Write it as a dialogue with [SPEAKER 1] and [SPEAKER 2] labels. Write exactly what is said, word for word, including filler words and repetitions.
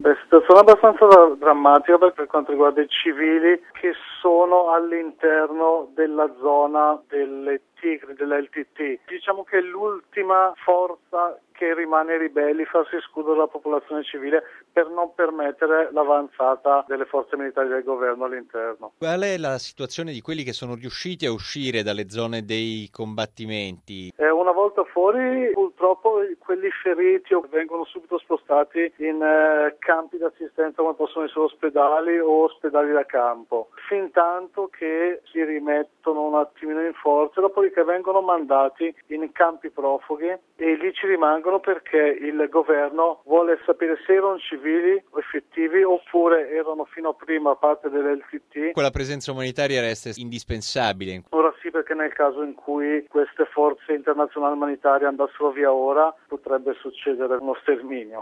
[SPEAKER 1] Beh, situazione abbastanza dra- drammatica per, per quanto riguarda i civili che sono all'interno della zona delle Tigri, dell'L T T. Diciamo che è l'ultima forza che rimane ai ribelli, farsi escludere la popolazione civile per non permettere l'avanzata delle forze militari del governo all'interno.
[SPEAKER 2] Qual è la situazione di quelli che sono riusciti a uscire dalle zone dei combattimenti?
[SPEAKER 1] Eh, una volta fuori, purtroppo quelli feriti vengono subito spostati in eh, campi di assistenza come possono essere ospedali o ospedali da campo, fin tanto che si rimettono un attimino in forza, dopodiché vengono mandati in campi profughi e lì ci rimangono perché il governo vuole sapere se erano civili o effettivi oppure erano fino a prima parte dell'L T T.
[SPEAKER 2] Quella presenza umanitaria resta indispensabile.
[SPEAKER 1] Ora sì, perché nel caso in cui queste forze internazionali umanitarie andassero via ora potrebbe succedere uno sterminio.